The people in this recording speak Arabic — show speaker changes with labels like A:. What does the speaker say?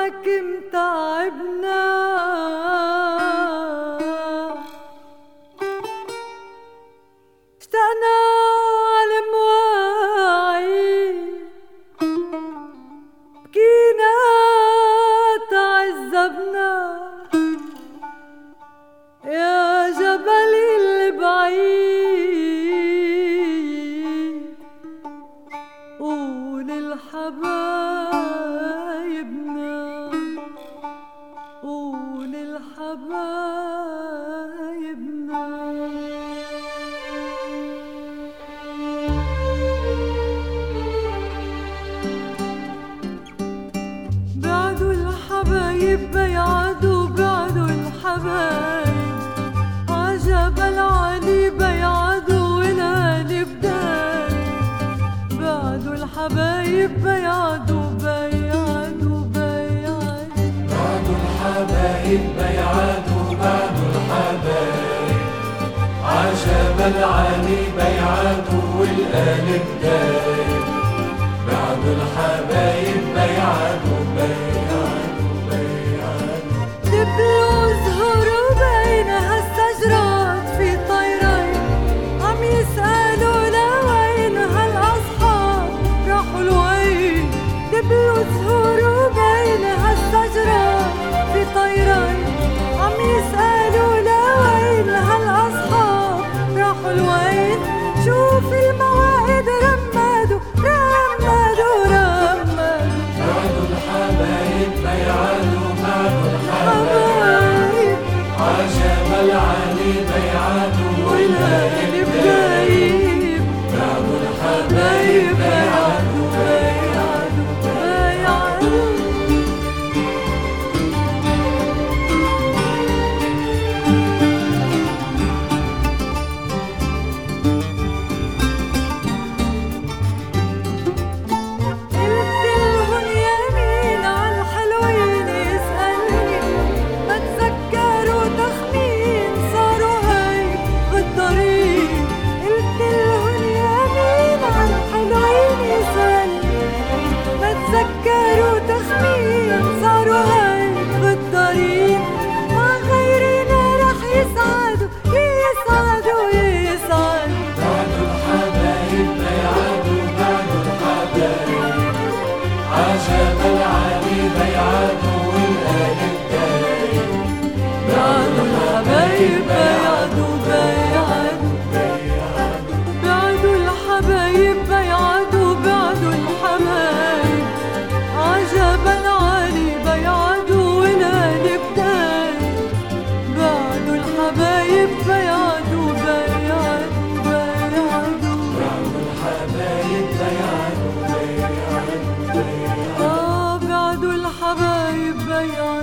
A: حاكم تعبنا اشتقنا عالمواعيد بكينا تعذبنا يا جبلي البعيد قول لحبايبنا قول لحبايبنا بعدوا الحبايب بيعدوا بعدوا الحبايب عجبل علي بيعدوا والهالي بدايب بعدوا الحبايب بيعدوا بيعدوا بيعدوا
B: بعدوا الحبايب بيعدوا بعدوا الحبايب عجبل علي بيعدوا والقلب دايب بعدوا الحبايب بيعدوا بيعدوا بيعدوا
A: دبلوا زهروا بين هالشجرات في طيرين عم يسألوا لوين هالأصحاب راحوا لوين دبلوا زهروا بين هالشجرات في طيرين عم يسألوا لوين هالأصحاب راحوا لوين شوف المواعيد رمادوا رمادوا رمادوا
B: بعدوا الحبايب بيعدوا بعدوا الحبايب عجبل علي بيعدوا والهالي بدايب بعدوا الحبايب بيعدوا
A: بيعدوا بيعدوا قلتلهن يمين عالحلوين يسألني ما تذكروا تخمين صاروا هيك بالطريق قلتلهن يمين عالحلوين يسألني ما تذكروا تخمين صاروا هيك بالطريق مع غيرنا رح يسعدوا يسعدوا يسعدوا
B: بعدوا الحبايب بيعدوا بعدوا الحبايب عجبل علي بيعدوا والقلب دايب
A: بعدوا الحبايب بيعدوا بيعدوا بعدوا الحبايب بيعدوا بعدوا الحبايب عجبل علي بيعدوا والهالي بدايب بعدوا الحبايب بيعدوا بيعدوا بيعدوا
B: بعدوا الحبايب بيعدوا بيعدوا
A: بعدوا الحبايب بيعدوا